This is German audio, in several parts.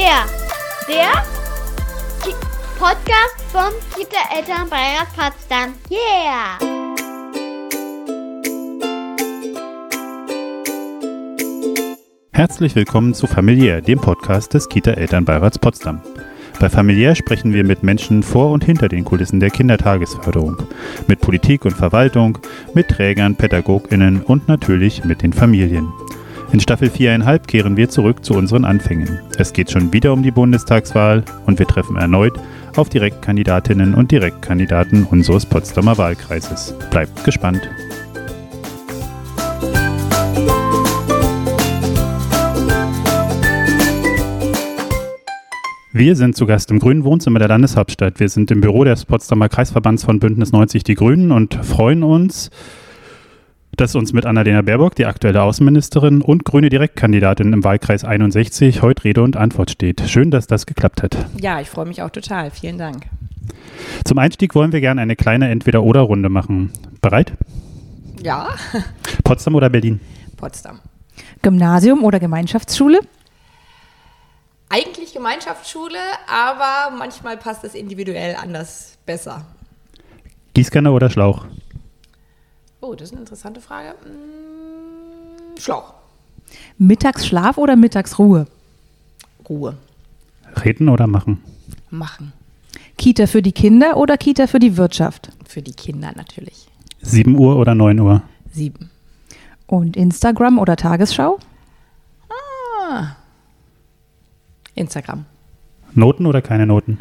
Yeah! Der Podcast vom Kita-Elternbeirat Potsdam. Yeah! Herzlich willkommen zu Familiär, dem Podcast des Kita-Elternbeirats Potsdam. Bei Familiär sprechen wir mit Menschen vor und hinter den Kulissen der Kindertagesförderung, mit Politik und Verwaltung, mit Trägern, PädagogInnen und natürlich mit den Familien. In Staffel 4,5 kehren wir zurück zu unseren Anfängen. Es geht schon wieder um die Bundestagswahl und wir treffen erneut auf Direktkandidatinnen und Direktkandidaten unseres Potsdamer Wahlkreises. Bleibt gespannt! Wir sind zu Gast im Grünen Wohnzimmer der Landeshauptstadt. Wir sind im Büro des Potsdamer Kreisverbands von Bündnis 90 Die Grünen und freuen uns, dass uns mit Annalena Baerbock, die aktuelle Außenministerin und grüne Direktkandidatin im Wahlkreis 61, heute Rede und Antwort steht. Schön, dass das geklappt hat. Ja, ich freue mich auch total. Vielen Dank. Zum Einstieg wollen wir gerne eine kleine Entweder-oder-Runde machen. Bereit? Ja. Potsdam oder Berlin? Potsdam. Gymnasium oder Gemeinschaftsschule? Eigentlich Gemeinschaftsschule, aber manchmal passt es individuell anders besser. Gießkanne oder Schlauch? Oh, das ist eine interessante Frage. Schlauch. Mittagsschlaf oder Mittagsruhe? Ruhe. Reden oder machen? Machen. Kita für die Kinder oder Kita für die Wirtschaft? Für die Kinder natürlich. 7 Uhr oder 9 Uhr? 7. Und Instagram oder Tagesschau? Instagram. Noten oder keine Noten?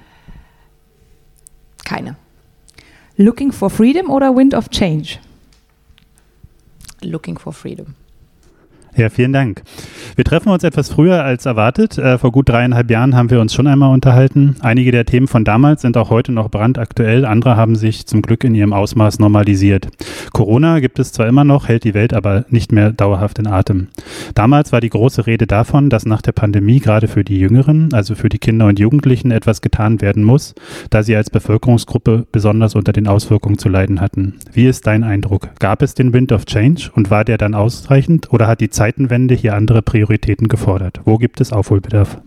Keine. Looking for Freedom oder Wind of Change? Looking for Freedom. Ja, vielen Dank. Wir treffen uns etwas früher als erwartet. Vor gut 3,5 Jahren haben wir uns schon einmal unterhalten. Einige der Themen von damals sind auch heute noch brandaktuell. Andere haben sich zum Glück in ihrem Ausmaß normalisiert. Corona gibt es zwar immer noch, hält die Welt aber nicht mehr dauerhaft in Atem. Damals war die große Rede davon, dass nach der Pandemie gerade für die Jüngeren, also für die Kinder und Jugendlichen, etwas getan werden muss, da sie als Bevölkerungsgruppe besonders unter den Auswirkungen zu leiden hatten. Wie ist dein Eindruck? Gab es den Wind of Change und war der dann ausreichend oder hat die Zeitenwende hier andere Prioritäten gefordert? Wo gibt es Aufholbedarf?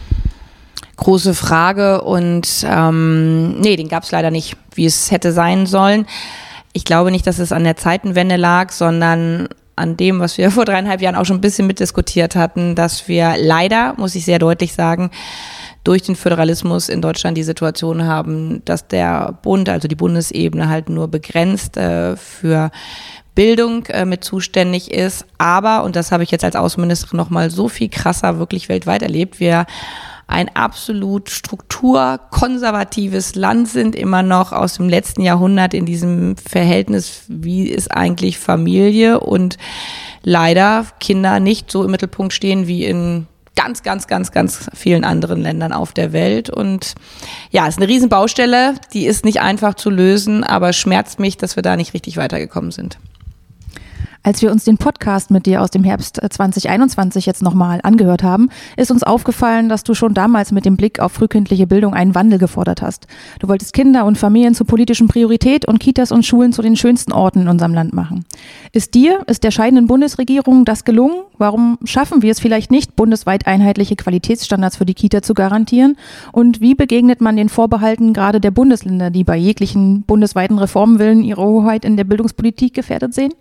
Große Frage und den gab es leider nicht, wie es hätte sein sollen. Ich glaube nicht, dass es an der Zeitenwende lag, sondern an dem, was wir vor 3,5 Jahren auch schon ein bisschen mitdiskutiert hatten, dass wir leider, muss ich sehr deutlich sagen, durch den Föderalismus in Deutschland die Situation haben, dass der Bund, also die Bundesebene halt nur begrenzt für Bildung mit zuständig ist. Aber, und das habe ich jetzt als Außenministerin noch mal so viel krasser wirklich weltweit erlebt, wir ein absolut strukturkonservatives Land sind, immer noch aus dem letzten Jahrhundert in diesem Verhältnis, wie ist eigentlich Familie und leider Kinder nicht so im Mittelpunkt stehen wie in ganz, ganz, ganz, ganz vielen anderen Ländern auf der Welt. Und ja, es ist eine Riesenbaustelle, die ist nicht einfach zu lösen, aber schmerzt mich, dass wir da nicht richtig weitergekommen sind. Als wir uns den Podcast mit dir aus dem Herbst 2021 jetzt nochmal angehört haben, ist uns aufgefallen, dass du schon damals mit dem Blick auf frühkindliche Bildung einen Wandel gefordert hast. Du wolltest Kinder und Familien zur politischen Priorität und Kitas und Schulen zu den schönsten Orten in unserem Land machen. Ist der scheidenden Bundesregierung das gelungen? Warum schaffen wir es vielleicht nicht, bundesweit einheitliche Qualitätsstandards für die Kita zu garantieren? Und wie begegnet man den Vorbehalten gerade der Bundesländer, die bei jeglichen bundesweiten Reformwillen ihre Hoheit in der Bildungspolitik gefährdet sehen?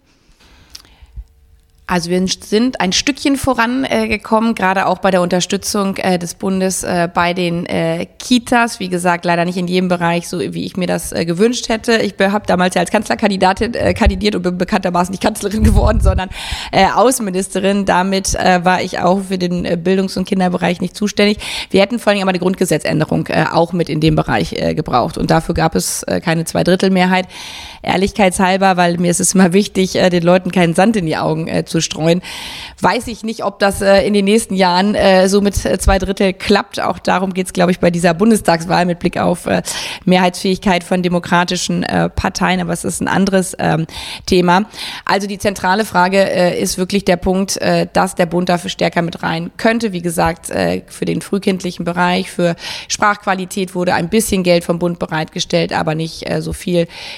Also wir sind ein Stückchen vorangekommen, gerade auch bei der Unterstützung des Bundes bei den Kitas. Wie gesagt, leider nicht in jedem Bereich, so wie ich mir das gewünscht hätte. Ich habe damals ja als Kanzlerkandidatin kandidiert und bin bekanntermaßen nicht Kanzlerin geworden, sondern Außenministerin. Damit war ich auch für den Bildungs- und Kinderbereich nicht zuständig. Wir hätten vor allem aber eine Grundgesetzänderung auch mit in dem Bereich gebraucht. Und dafür gab es keine Zweidrittelmehrheit. Ehrlichkeitshalber, weil mir ist es immer wichtig, den Leuten keinen Sand in die Augen zu streuen. Weiß ich nicht, ob das in den nächsten Jahren so mit 2/3 klappt. Auch darum geht es, glaube ich, bei dieser Bundestagswahl mit Blick auf Mehrheitsfähigkeit von demokratischen Parteien. Aber es ist ein anderes Thema. Also die zentrale Frage ist wirklich der Punkt, dass der Bund dafür stärker mit rein könnte. Wie gesagt, für den frühkindlichen Bereich, für Sprachqualität wurde ein bisschen Geld vom Bund bereitgestellt, aber nicht so viel, wie es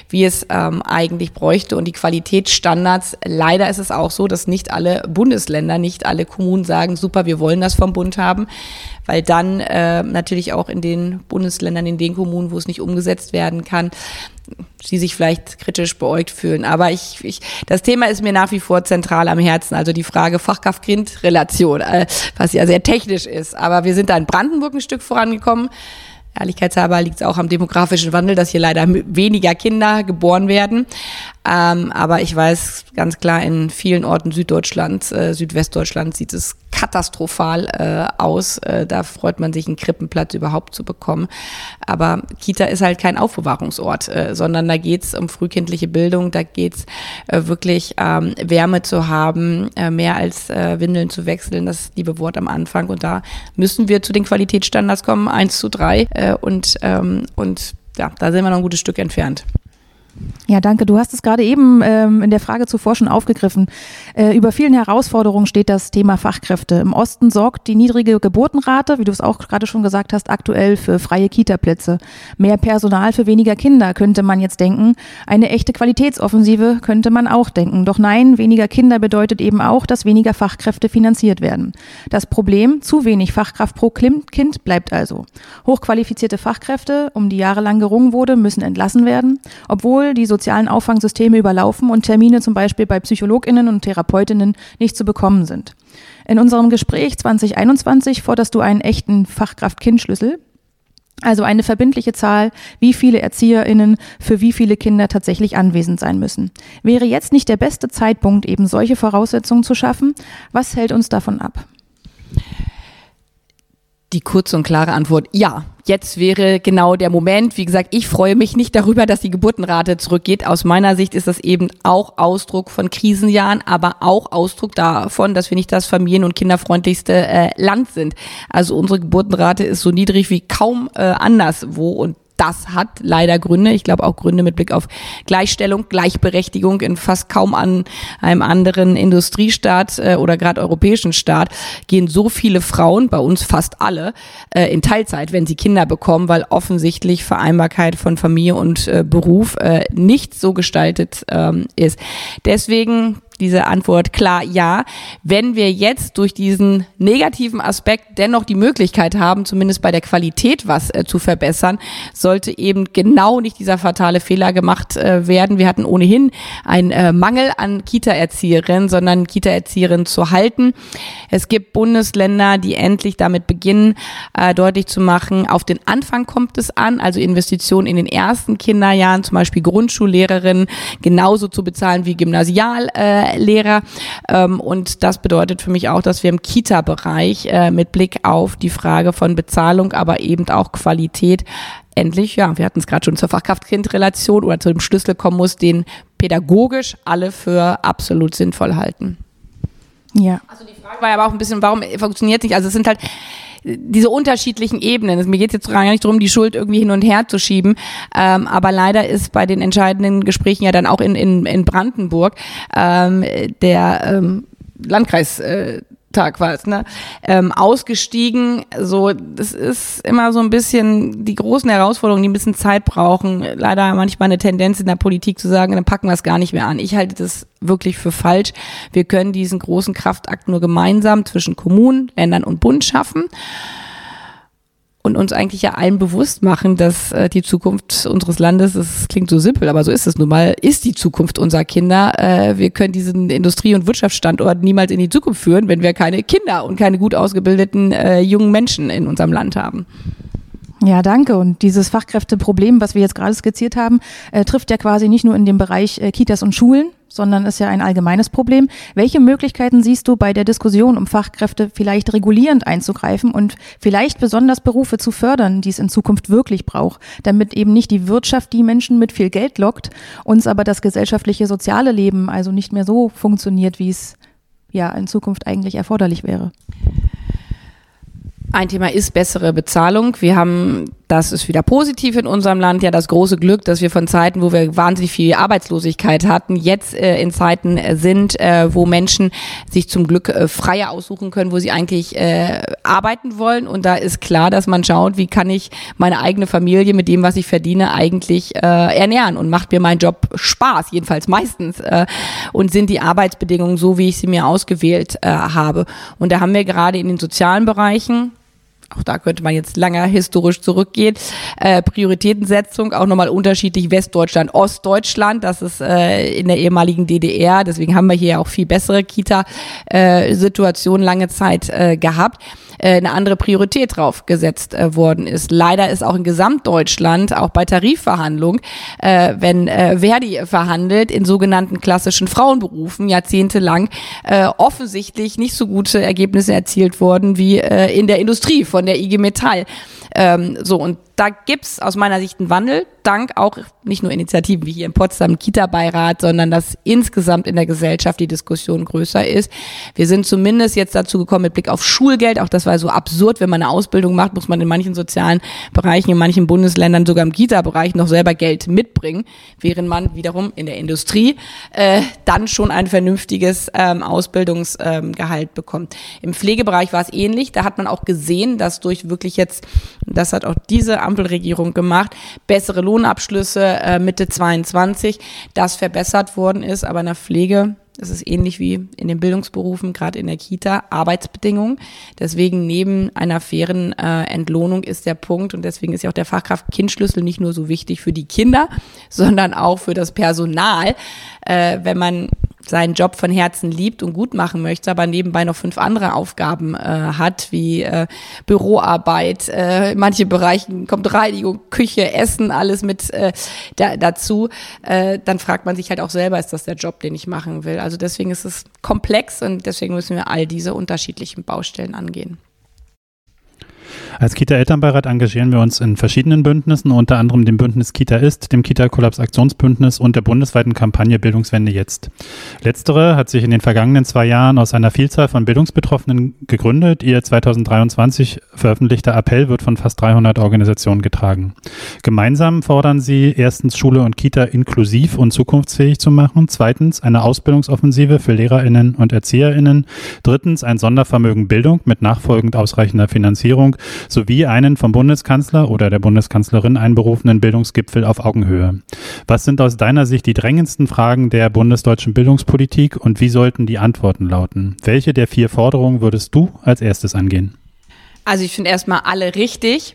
eigentlich bräuchte. Und die Qualitätsstandards, leider ist es auch so, dass nicht alle Bundesländer, nicht alle Kommunen sagen, super, wir wollen das vom Bund haben, weil dann natürlich auch in den Bundesländern, in den Kommunen, wo es nicht umgesetzt werden kann, sie sich vielleicht kritisch beäugt fühlen. Aber das Thema ist mir nach wie vor zentral am Herzen, also die Frage Fachkraft-Kind-Relation, was ja sehr technisch ist. Aber wir sind da in Brandenburg ein Stück vorangekommen. Ehrlichkeitshalber liegt es auch am demografischen Wandel, dass hier leider weniger Kinder geboren werden. Aber ich weiß ganz klar, in vielen Orten Süddeutschlands, Südwestdeutschlands sieht es katastrophal aus. Da freut man sich, einen Krippenplatz überhaupt zu bekommen. Aber Kita ist halt kein Aufbewahrungsort, sondern da geht's um frühkindliche Bildung, da geht's wirklich Wärme zu haben, mehr als Windeln zu wechseln, das liebe Wort am Anfang. Und da müssen wir zu den Qualitätsstandards kommen, 1:3. Und ja, da sind wir noch ein gutes Stück entfernt. Ja, danke. Du hast es gerade eben in der Frage zuvor schon aufgegriffen. Über vielen Herausforderungen steht das Thema Fachkräfte. Im Osten sorgt die niedrige Geburtenrate, wie du es auch gerade schon gesagt hast, aktuell für freie Kita-Plätze. Mehr Personal für weniger Kinder, könnte man jetzt denken. Eine echte Qualitätsoffensive könnte man auch denken. Doch nein, weniger Kinder bedeutet eben auch, dass weniger Fachkräfte finanziert werden. Das Problem, zu wenig Fachkraft pro Kind, bleibt also. Hochqualifizierte Fachkräfte, um die jahrelang gerungen wurde, müssen entlassen werden, obwohl die sozialen Auffangsysteme überlaufen und Termine zum Beispiel bei PsychologInnen und Therapeutinnen nicht zu bekommen sind. In unserem Gespräch 2021 forderst du einen echten Fachkraft-Kind-Schlüssel, also eine verbindliche Zahl, wie viele ErzieherInnen für wie viele Kinder tatsächlich anwesend sein müssen. Wäre jetzt nicht der beste Zeitpunkt, eben solche Voraussetzungen zu schaffen? Was hält uns davon ab? Die kurze und klare Antwort, ja. Jetzt wäre genau der Moment. Wie gesagt, ich freue mich nicht darüber, dass die Geburtenrate zurückgeht. Aus meiner Sicht ist das eben auch Ausdruck von Krisenjahren, aber auch Ausdruck davon, dass wir nicht das familien- und kinderfreundlichste Land sind. Also unsere Geburtenrate ist so niedrig wie kaum anderswo und das hat leider Gründe. Ich glaube auch Gründe mit Blick auf Gleichstellung, Gleichberechtigung in fast kaum an einem anderen Industriestaat oder gerade europäischen Staat gehen so viele Frauen, bei uns fast alle, in Teilzeit, wenn sie Kinder bekommen, weil offensichtlich Vereinbarkeit von Familie und Beruf nicht so gestaltet ist. Deswegen diese Antwort klar ja. Wenn wir jetzt durch diesen negativen Aspekt dennoch die Möglichkeit haben, zumindest bei der Qualität was zu verbessern, sollte eben genau nicht dieser fatale Fehler gemacht werden. Wir hatten ohnehin einen Mangel an Kita-Erzieherinnen, sondern Kita-Erzieherinnen zu halten. Es gibt Bundesländer, die endlich damit beginnen, deutlich zu machen, auf den Anfang kommt es an, also Investitionen in den ersten Kinderjahren, zum Beispiel Grundschullehrerinnen, genauso zu bezahlen wie Gymnasiallehrer. Und das bedeutet für mich auch, dass wir im Kita-Bereich mit Blick auf die Frage von Bezahlung, aber eben auch Qualität endlich, ja, wir hatten es gerade schon zur Fachkraft-Kind-Relation oder zu dem Schlüssel kommen muss, den pädagogisch alle für absolut sinnvoll halten. Ja. Also die Frage war ja aber auch ein bisschen, warum funktioniert es nicht? Also es sind halt diese unterschiedlichen Ebenen. Mir geht es jetzt gar nicht darum, die Schuld irgendwie hin und her zu schieben, aber leider ist bei den entscheidenden Gesprächen ja dann auch in Brandenburg der Landkreistag war es, ne? Ausgestiegen. So, das ist immer so ein bisschen die großen Herausforderungen, die ein bisschen Zeit brauchen. Leider manchmal eine Tendenz in der Politik zu sagen, dann packen wir es gar nicht mehr an. Ich halte das wirklich für falsch. Wir können diesen großen Kraftakt nur gemeinsam zwischen Kommunen, Ländern und Bund schaffen und uns eigentlich ja allen bewusst machen, dass die Zukunft unseres Landes, das klingt so simpel, aber so ist es nun mal, ist die Zukunft unserer Kinder. Wir können diesen Industrie- und Wirtschaftsstandort niemals in die Zukunft führen, wenn wir keine Kinder und keine gut ausgebildeten jungen Menschen in unserem Land haben. Ja, danke. Und dieses Fachkräfteproblem, was wir jetzt gerade skizziert haben, trifft ja quasi nicht nur in dem Bereich Kitas und Schulen, sondern ist ja ein allgemeines Problem. Welche Möglichkeiten siehst du bei der Diskussion um Fachkräfte vielleicht regulierend einzugreifen und vielleicht besonders Berufe zu fördern, die es in Zukunft wirklich braucht, damit eben nicht die Wirtschaft die Menschen mit viel Geld lockt, uns aber das gesellschaftliche soziale Leben also nicht mehr so funktioniert, wie es ja in Zukunft eigentlich erforderlich wäre? Ein Thema ist bessere Bezahlung. Wir haben Das ist wieder positiv in unserem Land. Ja, das große Glück, dass wir von Zeiten, wo wir wahnsinnig viel Arbeitslosigkeit hatten, jetzt in Zeiten sind, wo Menschen sich zum Glück freier aussuchen können, wo sie eigentlich arbeiten wollen. Und da ist klar, dass man schaut, wie kann ich meine eigene Familie mit dem, was ich verdiene, eigentlich ernähren. Und macht mir mein Job Spaß, jedenfalls meistens. Und sind die Arbeitsbedingungen so, wie ich sie mir ausgewählt habe. Und da haben wir gerade in den sozialen Bereichen, auch da könnte man jetzt lange historisch zurückgehen, Prioritätensetzung, auch nochmal unterschiedlich Westdeutschland, Ostdeutschland, das ist in der ehemaligen DDR, deswegen haben wir hier auch viel bessere Kita-Situationen lange Zeit gehabt, eine andere Priorität drauf gesetzt worden ist. Leider ist auch in Gesamtdeutschland, auch bei Tarifverhandlungen, wenn Verdi verhandelt, in sogenannten klassischen Frauenberufen jahrzehntelang offensichtlich nicht so gute Ergebnisse erzielt worden wie in der Industrie von der IG Metall. Und da gibt's aus meiner Sicht einen Wandel, dank auch nicht nur Initiativen wie hier in Potsdam, Kita-Beirat, sondern dass insgesamt in der Gesellschaft die Diskussion größer ist. Wir sind zumindest jetzt dazu gekommen mit Blick auf Schulgeld, auch das war so absurd, wenn man eine Ausbildung macht, muss man in manchen sozialen Bereichen, in manchen Bundesländern, sogar im Kita-Bereich noch selber Geld mitbringen, während man wiederum in der Industrie dann schon ein vernünftiges Ausbildungsgehalt bekommt. Im Pflegebereich war es ähnlich, da hat man auch gesehen, dass durch wirklich jetzt, das hat auch diese Ampelregierung gemacht, bessere Lohnabschlüsse Mitte 22, das verbessert worden ist, aber in der Pflege, das ist ähnlich wie in den Bildungsberufen, gerade in der Kita, Arbeitsbedingungen. Deswegen neben einer fairen Entlohnung ist der Punkt und deswegen ist ja auch der Fachkraft-Kind-Schlüssel nicht nur so wichtig für die Kinder, sondern auch für das Personal, wenn man seinen Job von Herzen liebt und gut machen möchte, aber nebenbei noch 5 andere Aufgaben hat, wie Büroarbeit, in manche Bereichen kommt Reinigung, Küche, Essen, alles mit dazu, dann fragt man sich halt auch selber, ist das der Job, den ich machen will? Also deswegen ist es komplex und deswegen müssen wir all diese unterschiedlichen Baustellen angehen. Als Kita-Elternbeirat engagieren wir uns in verschiedenen Bündnissen, unter anderem dem Bündnis Kita ist, dem Kita-Kollaps-Aktionsbündnis und der bundesweiten Kampagne Bildungswende jetzt. Letztere hat sich in den vergangenen 2 Jahren aus einer Vielzahl von Bildungsbetroffenen gegründet. Ihr 2023 veröffentlichter Appell wird von fast 300 Organisationen getragen. Gemeinsam fordern sie erstens, Schule und Kita inklusiv und zukunftsfähig zu machen, zweitens eine Ausbildungsoffensive für LehrerInnen und ErzieherInnen, drittens ein Sondervermögen Bildung mit nachfolgend ausreichender Finanzierung sowie einen vom Bundeskanzler oder der Bundeskanzlerin einberufenen Bildungsgipfel auf Augenhöhe. Was sind aus deiner Sicht die drängendsten Fragen der bundesdeutschen Bildungspolitik und wie sollten die Antworten lauten? Welche der 4 Forderungen würdest du als erstes angehen? Also ich finde erstmal alle richtig.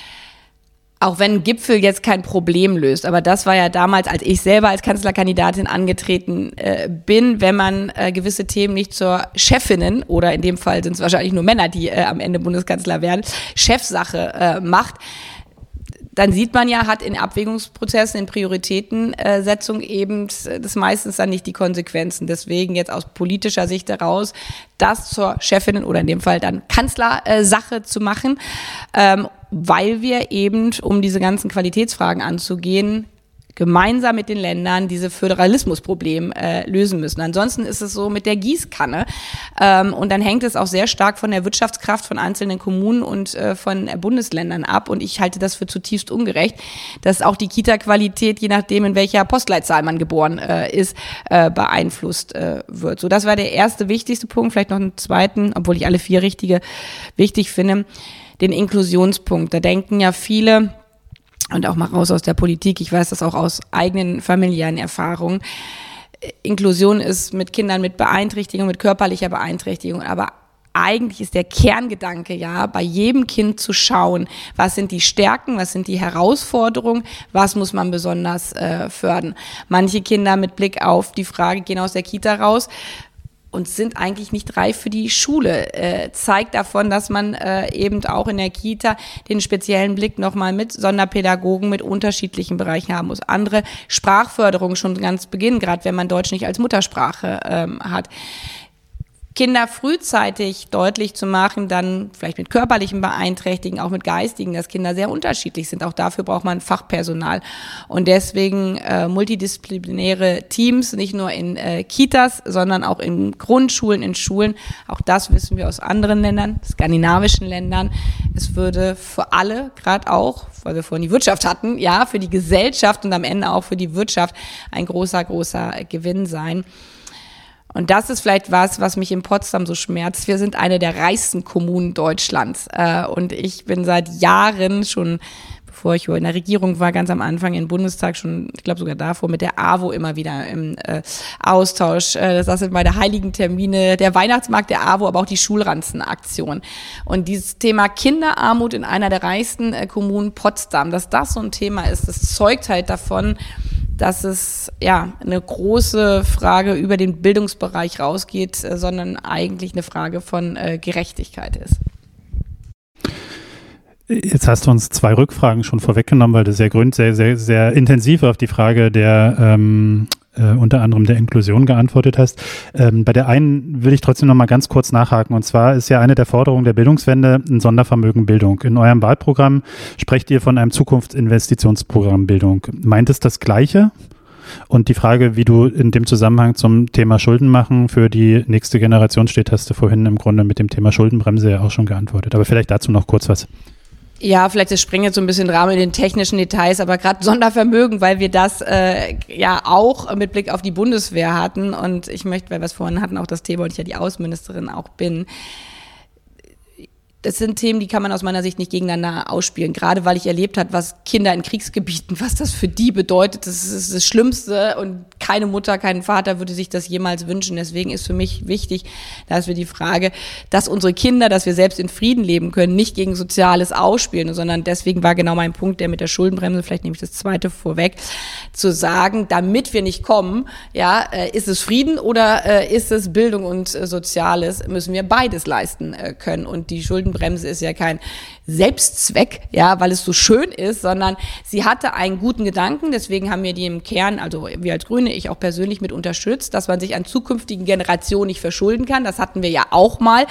Auch wenn ein Gipfel jetzt kein Problem löst, aber das war ja damals, als ich selber als Kanzlerkandidatin angetreten bin, wenn man gewisse Themen nicht zur Chefinnen, oder in dem Fall sind es wahrscheinlich nur Männer, die am Ende Bundeskanzler werden, Chefsache macht, dann sieht man ja, hat in Abwägungsprozessen, in Prioritätensetzung eben das meistens dann nicht die Konsequenzen. Deswegen jetzt aus politischer Sicht heraus, das zur Chefinnen oder in dem Fall dann Kanzlersache zu machen, weil wir eben, um diese ganzen Qualitätsfragen anzugehen, gemeinsam mit den Ländern diese Föderalismusproblem lösen müssen. Ansonsten ist es so mit der Gießkanne und dann hängt es auch sehr stark von der Wirtschaftskraft von einzelnen Kommunen und von Bundesländern ab und ich halte das für zutiefst ungerecht, dass auch die Kita-Qualität, je nachdem in welcher Postleitzahl man geboren ist, beeinflusst wird. So, das war der erste wichtigste Punkt, vielleicht noch einen zweiten, obwohl ich alle 4 wichtig finde, den Inklusionspunkt. Da denken ja viele, und auch mal raus aus der Politik, ich weiß das auch aus eigenen familiären Erfahrungen, Inklusion ist mit Kindern mit Beeinträchtigung, mit körperlicher Beeinträchtigung, aber eigentlich ist der Kerngedanke ja, bei jedem Kind zu schauen, was sind die Stärken, was sind die Herausforderungen, was muss man besonders fördern. Manche Kinder mit Blick auf die Frage gehen aus der Kita raus und sind eigentlich nicht reif für die Schule, zeigt davon, dass man eben auch in der Kita den speziellen Blick nochmal mit Sonderpädagogen mit unterschiedlichen Bereichen haben muss. Andere Sprachförderung schon ganz Beginn, gerade wenn man Deutsch nicht als Muttersprache hat. Kinder frühzeitig deutlich zu machen, dann vielleicht mit körperlichen Beeinträchtigungen, auch mit geistigen, dass Kinder sehr unterschiedlich sind. Auch dafür braucht man Fachpersonal. Und deswegen multidisziplinäre Teams, nicht nur in Kitas, sondern auch in Grundschulen, in Schulen. Auch das wissen wir aus anderen Ländern, skandinavischen Ländern. Es würde für alle, gerade auch, weil wir vorhin die Wirtschaft hatten, ja, für die Gesellschaft und am Ende auch für die Wirtschaft ein großer Gewinn sein. Und das ist vielleicht was mich in Potsdam so schmerzt. Wir sind eine der reichsten Kommunen Deutschlands. Und ich bin seit Jahren schon, bevor ich in der Regierung war, ganz am Anfang im Bundestag schon, ich glaube sogar davor, mit der AWO immer wieder im Austausch. Das sind meine heiligen Termine, der Weihnachtsmarkt der AWO, aber auch die Schulranzenaktion. Und dieses Thema Kinderarmut in einer der reichsten Kommunen Potsdam, dass das so ein Thema ist, das zeugt halt davon, dass es ja eine große Frage über den Bildungsbereich rausgeht, sondern eigentlich eine Frage von Gerechtigkeit ist. Jetzt hast du uns 2 Rückfragen schon vorweggenommen, weil du sehr intensiv auf die Frage der unter anderem der Inklusion geantwortet hast. Bei der einen will ich trotzdem noch mal ganz kurz nachhaken. Und zwar ist ja eine der Forderungen der Bildungswende ein Sondervermögen Bildung. In eurem Wahlprogramm sprecht ihr von einem Zukunftsinvestitionsprogramm Bildung. Meint es das Gleiche? Und die Frage, wie du in dem Zusammenhang zum Thema Schuldenmachen für die nächste Generation steht, hast du vorhin im Grunde mit dem Thema Schuldenbremse ja auch schon geantwortet. Aber vielleicht dazu noch kurz was. Ja, vielleicht das springt jetzt so ein bisschen Rahmen in den technischen Details, aber gerade Sondervermögen, weil wir das ja auch mit Blick auf die Bundeswehr hatten und ich möchte, weil wir es vorhin hatten, auch das Thema und ich ja die Außenministerin auch bin. Das sind Themen, die kann man aus meiner Sicht nicht gegeneinander ausspielen. Gerade weil ich erlebt habe, was Kinder in Kriegsgebieten, was das für die bedeutet. Das ist das Schlimmste und keine Mutter, kein Vater würde sich das jemals wünschen. Deswegen ist für mich wichtig, dass wir die Frage, dass unsere Kinder, dass wir selbst in Frieden leben können, nicht gegen Soziales ausspielen, sondern deswegen war genau mein Punkt, der mit der Schuldenbremse, vielleicht nehme ich das zweite vorweg, zu sagen, damit wir nicht kommen, ja, ist es Frieden oder ist es Bildung und Soziales, müssen wir beides leisten können. Und die Schuldenbremse ist ja kein Selbstzweck, ja, weil es so schön ist, sondern sie hatte einen guten Gedanken, deswegen haben wir die im Kern, also wir als Grüne, ich auch persönlich mit unterstützt, dass man sich an zukünftigen Generationen nicht verschulden kann. Das hatten wir ja auch mal,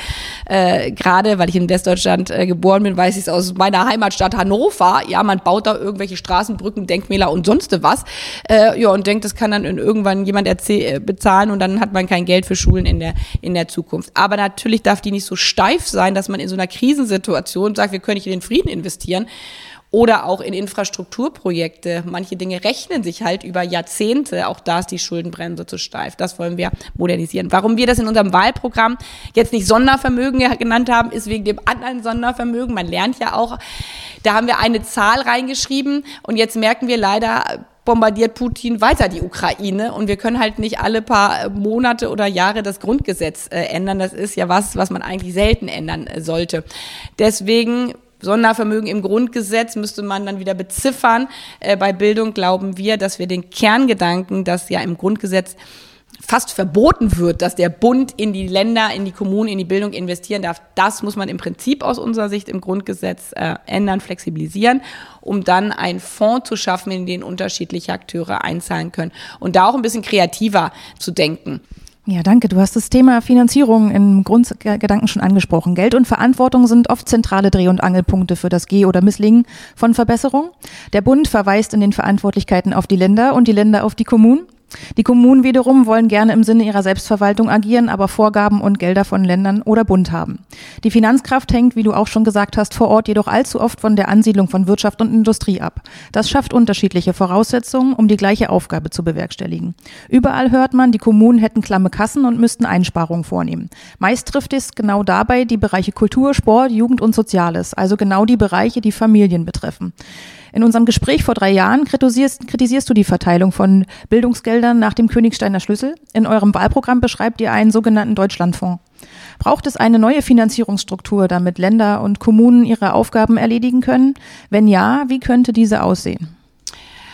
gerade weil ich in Westdeutschland geboren bin, weiß ich es aus meiner Heimatstadt Hannover, ja, man baut da irgendwelche Straßen, Brücken, Denkmäler und sonst was, ja, und denkt, das kann dann irgendwann jemand bezahlen und dann hat man kein Geld für Schulen in der Zukunft. Aber natürlich darf die nicht so steif sein, dass man in so einer Krisensituation sagt, wir können nicht in den Frieden investieren oder auch in Infrastrukturprojekte. Manche Dinge rechnen sich halt über Jahrzehnte. Auch da ist die Schuldenbremse zu steif. Das wollen wir modernisieren. Warum wir das in unserem Wahlprogramm jetzt nicht Sondervermögen genannt haben, ist wegen dem anderen Sondervermögen. Man lernt ja auch, da haben wir eine Zahl reingeschrieben und jetzt merken wir leider, bombardiert Putin weiter die Ukraine und wir können halt nicht alle paar Monate oder Jahre das Grundgesetz ändern. Das ist ja was man eigentlich selten ändern sollte. Deswegen Sondervermögen im Grundgesetz müsste man dann wieder beziffern. Bei Bildung glauben wir, dass wir den Kerngedanken, dass ja im Grundgesetz fast verboten wird, dass der Bund in die Länder, in die Kommunen, in die Bildung investieren darf. Das muss man im Prinzip aus unserer Sicht im Grundgesetz ändern, flexibilisieren, um dann einen Fonds zu schaffen, in den unterschiedliche Akteure einzahlen können und da auch ein bisschen kreativer zu denken. Ja, danke. Du hast das Thema Finanzierung im Grundgedanken schon angesprochen. Geld und Verantwortung sind oft zentrale Dreh- und Angelpunkte für das Geh- oder Misslingen von Verbesserung. Der Bund verweist in den Verantwortlichkeiten auf die Länder und die Länder auf die Kommunen. Die Kommunen wiederum wollen gerne im Sinne ihrer Selbstverwaltung agieren, aber Vorgaben und Gelder von Ländern oder Bund haben. Die Finanzkraft hängt, wie du auch schon gesagt hast, vor Ort jedoch allzu oft von der Ansiedlung von Wirtschaft und Industrie ab. Das schafft unterschiedliche Voraussetzungen, um die gleiche Aufgabe zu bewerkstelligen. Überall hört man, die Kommunen hätten klamme Kassen und müssten Einsparungen vornehmen. Meist trifft es genau dabei die Bereiche Kultur, Sport, Jugend und Soziales, also genau die Bereiche, die Familien betreffen. In unserem Gespräch vor 3 Jahren kritisierst du die Verteilung von Bildungsgeldern nach dem Königsteiner Schlüssel. In eurem Wahlprogramm beschreibt ihr einen sogenannten Deutschlandfonds. Braucht es eine neue Finanzierungsstruktur, damit Länder und Kommunen ihre Aufgaben erledigen können? Wenn ja, wie könnte diese aussehen?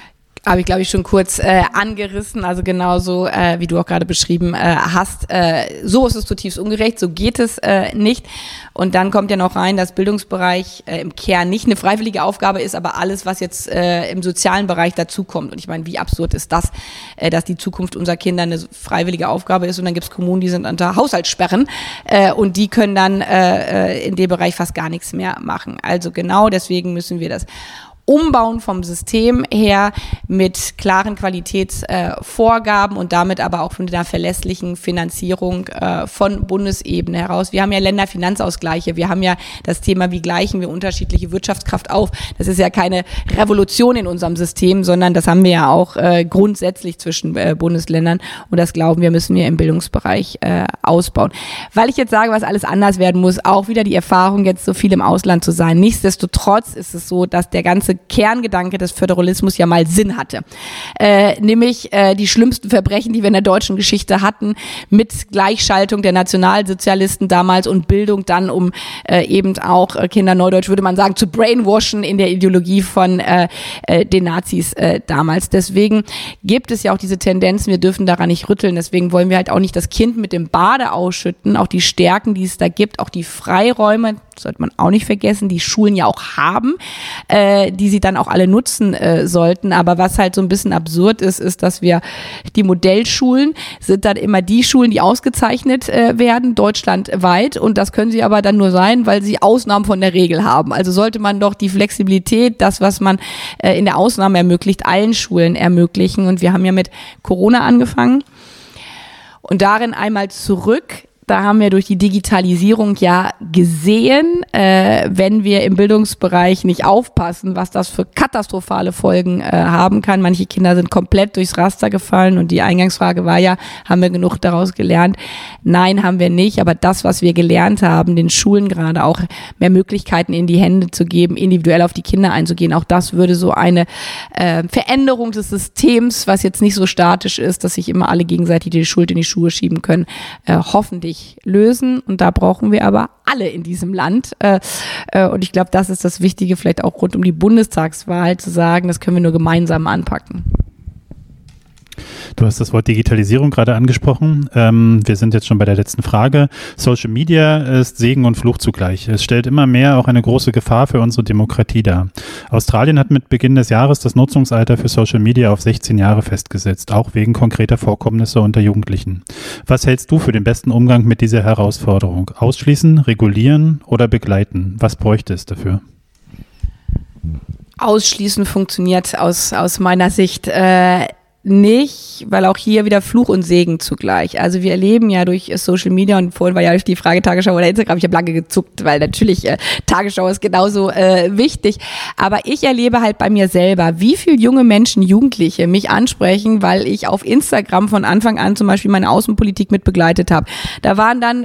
Habe ich, glaube ich, schon kurz angerissen, also genauso, wie du auch gerade beschrieben hast. So ist es zutiefst ungerecht, so geht es nicht. Und dann kommt ja noch rein, dass Bildungsbereich im Kern nicht eine freiwillige Aufgabe ist, aber alles, was jetzt im sozialen Bereich dazukommt. Und ich meine, wie absurd ist das, dass die Zukunft unserer Kinder eine freiwillige Aufgabe ist und dann gibt es Kommunen, die sind unter Haushaltssperren und die können dann in dem Bereich fast gar nichts mehr machen. Also genau deswegen müssen wir das umbauen vom System her mit klaren Qualitätsvorgaben und damit aber auch mit einer verlässlichen Finanzierung von Bundesebene heraus. Wir haben ja Länderfinanzausgleiche, wir haben ja das Thema, wie gleichen wir unterschiedliche Wirtschaftskraft auf. Das ist ja keine Revolution in unserem System, sondern das haben wir ja auch grundsätzlich zwischen Bundesländern und das glauben wir, müssen wir im Bildungsbereich ausbauen. Weil ich jetzt sage, was alles anders werden muss, auch wieder die Erfahrung, jetzt so viel im Ausland zu sein. Nichtsdestotrotz ist es so, dass der ganze Kerngedanke des Föderalismus ja mal Sinn hatte. Nämlich die schlimmsten Verbrechen, die wir in der deutschen Geschichte hatten, mit Gleichschaltung der Nationalsozialisten damals und Bildung dann, um eben auch Kinderneudeutsch, würde man sagen, zu brainwashen in der Ideologie von den Nazis damals. Deswegen gibt es ja auch diese Tendenzen, wir dürfen daran nicht rütteln. Deswegen wollen wir halt auch nicht das Kind mit dem Bade ausschütten, auch die Stärken, die es da gibt, auch die Freiräume, sollte man auch nicht vergessen, die Schulen ja auch haben, die sie dann auch alle nutzen sollten. Aber was halt so ein bisschen absurd ist, ist, dass wir die Modellschulen sind dann immer die Schulen, die ausgezeichnet werden, deutschlandweit. Und das können sie aber dann nur sein, weil sie Ausnahmen von der Regel haben. Also sollte man doch die Flexibilität, das, was man in der Ausnahme ermöglicht, allen Schulen ermöglichen. Und wir haben ja mit Corona angefangen. Und darin einmal zurück. Da haben wir durch die Digitalisierung ja gesehen, wenn wir im Bildungsbereich nicht aufpassen, was das für katastrophale Folgen haben kann. Manche Kinder sind komplett durchs Raster gefallen und die Eingangsfrage war ja, haben wir genug daraus gelernt? Nein, haben wir nicht. Aber das, was wir gelernt haben, den Schulen gerade auch mehr Möglichkeiten in die Hände zu geben, individuell auf die Kinder einzugehen, auch das würde so eine Veränderung des Systems, was jetzt nicht so statisch ist, dass sich immer alle gegenseitig die Schuld in die Schuhe schieben können, hoffentlich lösen. Und da brauchen wir aber alle in diesem Land. Und ich glaube, das ist das Wichtige, vielleicht auch rund um die Bundestagswahl zu sagen, das können wir nur gemeinsam anpacken. Du hast das Wort Digitalisierung gerade angesprochen. Wir sind jetzt schon bei der letzten Frage. Social Media ist Segen und Fluch zugleich. Es stellt immer mehr auch eine große Gefahr für unsere Demokratie dar. Australien hat mit Beginn des Jahres das Nutzungsalter für Social Media auf 16 Jahre festgesetzt, auch wegen konkreter Vorkommnisse unter Jugendlichen. Was hältst du für den besten Umgang mit dieser Herausforderung? Ausschließen, regulieren oder begleiten? Was bräuchte es dafür? Ausschließen funktioniert aus meiner Sicht nicht, weil auch hier wieder Fluch und Segen zugleich. Also wir erleben ja durch Social Media und vorhin war ja die Frage Tagesschau oder Instagram, ich habe lange gezuckt, weil natürlich Tagesschau ist genauso wichtig, aber ich erlebe halt bei mir selber, wie viele junge Menschen, Jugendliche mich ansprechen, weil ich auf Instagram von Anfang an zum Beispiel meine Außenpolitik mit begleitet habe. Da waren dann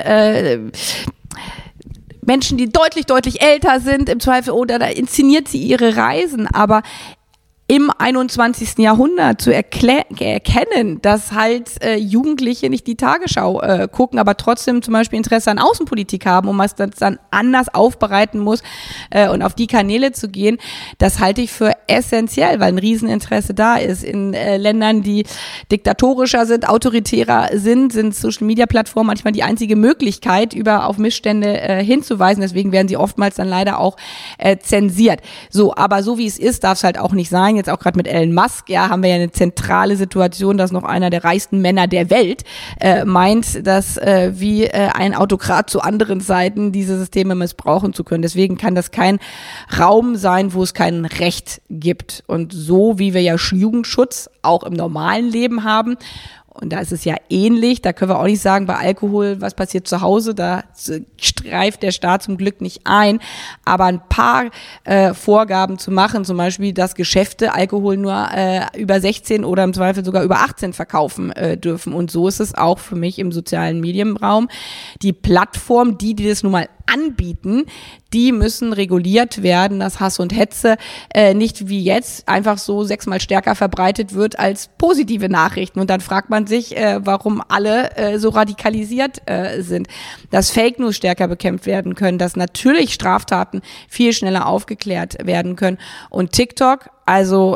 Menschen, die deutlich älter sind im Zweifel oder da inszeniert sie ihre Reisen, aber im 21. Jahrhundert zu erkennen, dass halt Jugendliche nicht die Tagesschau gucken, aber trotzdem zum Beispiel Interesse an Außenpolitik haben und man das dann anders aufbereiten muss und auf die Kanäle zu gehen, das halte ich für essentiell, weil ein Rieseninteresse da ist. In Ländern, die diktatorischer sind, autoritärer sind Social-Media-Plattformen manchmal die einzige Möglichkeit, auf Missstände hinzuweisen. Deswegen werden sie oftmals dann leider auch zensiert. So, aber so wie es ist, darf es halt auch nicht sein. Jetzt auch gerade mit Elon Musk, ja, haben wir ja eine zentrale Situation, dass noch einer der reichsten Männer der Welt meint, dass wie ein Autokrat zu anderen Seiten diese Systeme missbrauchen zu können. Deswegen kann das kein Raum sein, wo es kein Recht gibt. Und so wie wir ja Jugendschutz auch im normalen Leben haben, und da ist es ja ähnlich, da können wir auch nicht sagen, bei Alkohol, was passiert zu Hause, da streift der Staat zum Glück nicht ein, aber ein paar Vorgaben zu machen, zum Beispiel, dass Geschäfte Alkohol nur über 16 oder im Zweifel sogar über 18 verkaufen dürfen. Und so ist es auch für mich im sozialen Medienraum. Die Plattform, die das nun mal anbieten, die müssen reguliert werden, dass Hass und Hetze nicht wie jetzt einfach so 6-mal stärker verbreitet wird als positive Nachrichten. Und dann fragt man sich, warum alle so radikalisiert sind. Dass Fake News stärker bekämpft werden können, dass natürlich Straftaten viel schneller aufgeklärt werden können. Und TikTok, also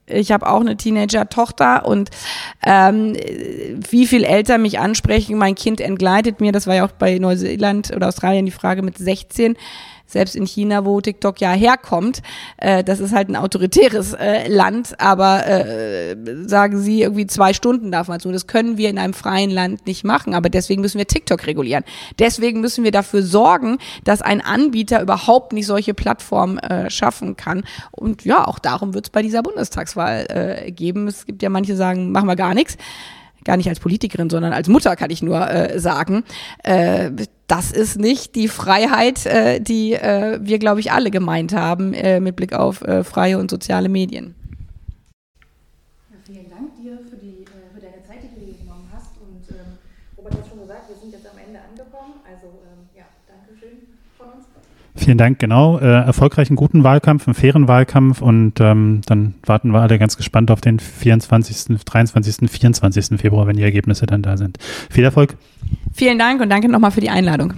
Ich habe auch eine Teenager-Tochter und wie viel Eltern mich ansprechen, mein Kind entgleitet mir, das war ja auch bei Neuseeland oder Australien die Frage mit 16, selbst in China, wo TikTok ja herkommt, das ist halt ein autoritäres Land, aber sagen sie, irgendwie 2 Stunden darf man es nur. Das können wir in einem freien Land nicht machen, aber deswegen müssen wir TikTok regulieren. Deswegen müssen wir dafür sorgen, dass ein Anbieter überhaupt nicht solche Plattformen schaffen kann. Und ja, auch darum wird es bei dieser Bundestagswahl geben. Es gibt ja manche, die sagen, machen wir gar nichts. Gar nicht als Politikerin, sondern als Mutter kann ich nur sagen, das ist nicht die Freiheit, die wir, glaube ich, alle gemeint haben mit Blick auf freie und soziale Medien. Ja, vielen Dank dir für deine Zeit, die du dir genommen hast. Und Robert hat schon gesagt, wir sind jetzt am Ende angekommen. Also ja, danke schön von uns. Vielen Dank, genau. Erfolgreichen, guten Wahlkampf, einen fairen Wahlkampf und dann warten wir alle ganz gespannt auf den 24., 23., 24. Februar, wenn die Ergebnisse dann da sind. Viel Erfolg. Vielen Dank und danke nochmal für die Einladung.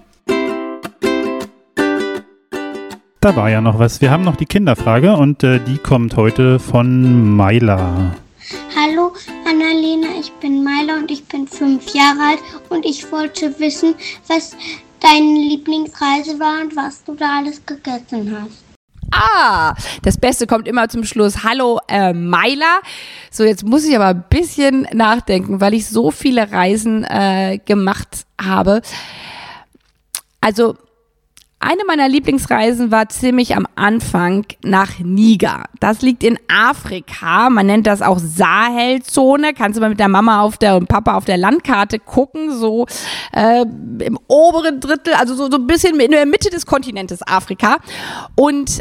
Da war ja noch was. Wir haben noch die Kinderfrage und die kommt heute von Maila. Hallo Annalena, ich bin Maila und ich bin 5 Jahre alt und ich wollte wissen, was deine Lieblingsreise war und was du da alles gegessen hast. Das Beste kommt immer zum Schluss. Hallo Maila. So, jetzt muss ich aber ein bisschen nachdenken, weil ich so viele Reisen gemacht habe. Also eine meiner Lieblingsreisen war ziemlich am Anfang nach Niger. Das liegt in Afrika. Man nennt das auch Sahelzone. Kannst du mal mit der Mama und Papa auf der Landkarte gucken. So im oberen Drittel, also so ein bisschen in der Mitte des Kontinentes Afrika. Und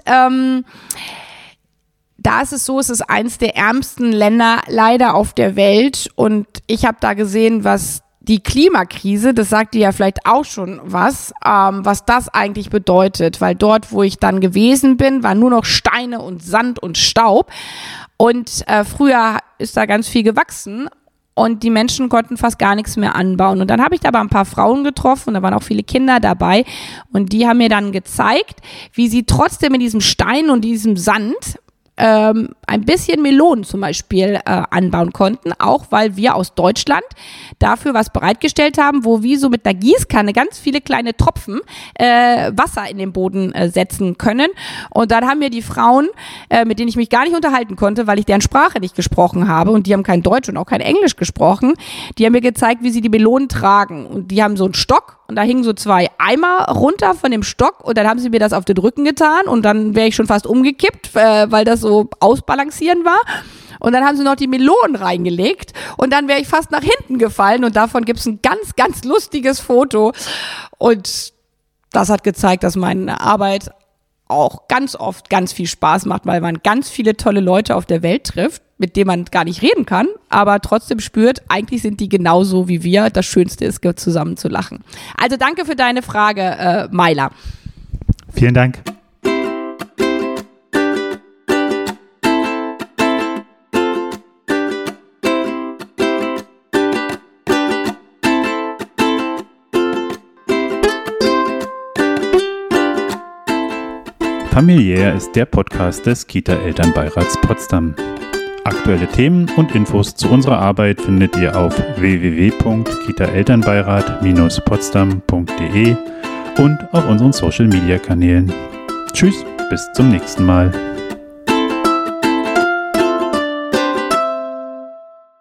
da ist es so, es ist eins der ärmsten Länder leider auf der Welt. Und ich habe da gesehen, was die Klimakrise, das sagt dir ja vielleicht auch schon was das eigentlich bedeutet, weil dort, wo ich dann gewesen bin, waren nur noch Steine und Sand und Staub und früher ist da ganz viel gewachsen und die Menschen konnten fast gar nichts mehr anbauen und dann habe ich da aber ein paar Frauen getroffen und da waren auch viele Kinder dabei und die haben mir dann gezeigt, wie sie trotzdem in diesem Stein und diesem Sand ein bisschen Melonen zum Beispiel anbauen konnten, auch weil wir aus Deutschland dafür was bereitgestellt haben, wo wir so mit einer Gießkanne ganz viele kleine Tropfen Wasser in den Boden setzen können. Und dann haben mir die Frauen, mit denen ich mich gar nicht unterhalten konnte, weil ich deren Sprache nicht gesprochen habe und die haben kein Deutsch und auch kein Englisch gesprochen, die haben mir gezeigt, wie sie die Melonen tragen. Und die haben so einen Stock und da hingen so 2 Eimer runter von dem Stock und dann haben sie mir das auf den Rücken getan und dann wäre ich schon fast umgekippt, weil das so ausbalancieren war. Und dann haben sie noch die Melonen reingelegt und dann wäre ich fast nach hinten gefallen und davon gibt es ein ganz, ganz lustiges Foto. Und das hat gezeigt, dass meine Arbeit auch ganz oft ganz viel Spaß macht, weil man ganz viele tolle Leute auf der Welt trifft, mit denen man gar nicht reden kann, aber trotzdem spürt, eigentlich sind die genauso wie wir. Das Schönste ist, zusammen zu lachen. Also danke für deine Frage, Maila. Vielen Dank. Familiär ist der Podcast des Kita-Elternbeirats Potsdam. Aktuelle Themen und Infos zu unserer Arbeit findet ihr auf www.kitaelternbeirat-potsdam.de und auf unseren Social-Media-Kanälen. Tschüss, bis zum nächsten Mal.